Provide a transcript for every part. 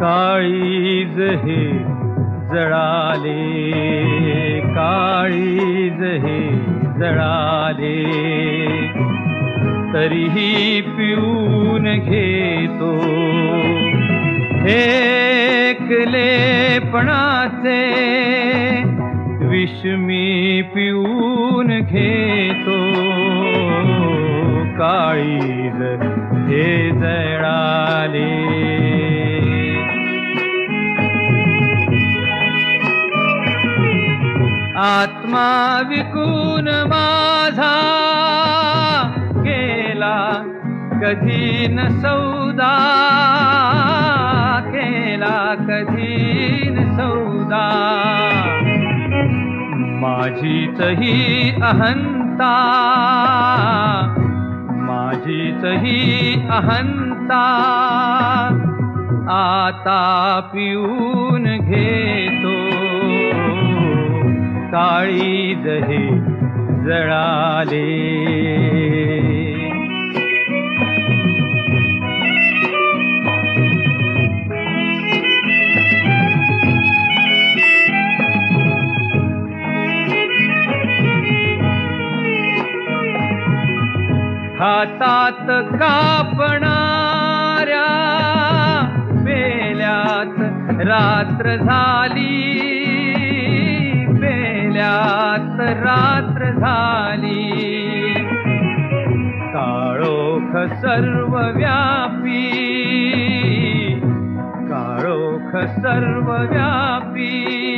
काळीज हे जळाले, काळीज हे जळाले, तरीही पिऊन घेतो हे एकलेपणाचे विष मी पिऊन घेतो. काळीज हे जळाले. आत्मा विकून माझा केला कधी न सौदा, केला कधी न सौदा. माझीच ही अहंता, माझीच ही अहंता आता पिऊन घेतो. काळीज हे जळाले. हातात कापणाऱ्या पेल्यात रात्र झाली, पेल्यात रात्र झाली. काळोख सर्वव्यापी, काळोख सर्वव्यापी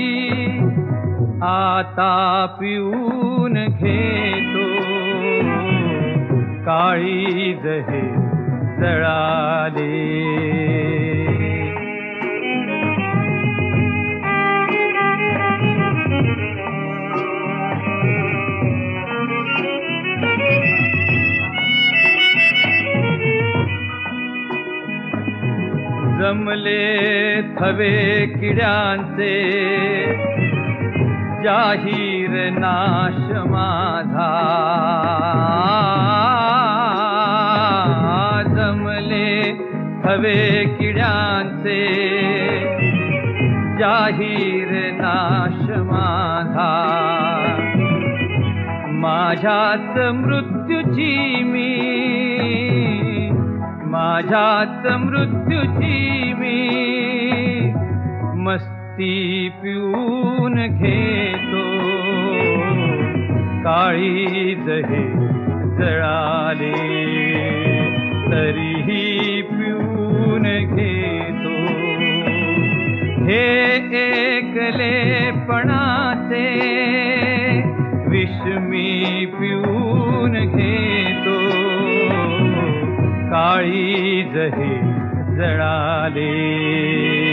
आता पिऊन घेतो. काळीज हे जळाले. जमले थवे किड्यांचे जाहीर नाश माझा. जमले थवे किड्यांचे जाहीर नाश माझा. माझ्याच मृत्यूची मी, माझ्याच मृत्यूची मी मस्ती पिऊन घेतो. काळीज हे जळाले, तरीही पिऊन घेतो. हे एकलेपणाचे विष मी पिऊन घेतो. काळीज हे जळाले.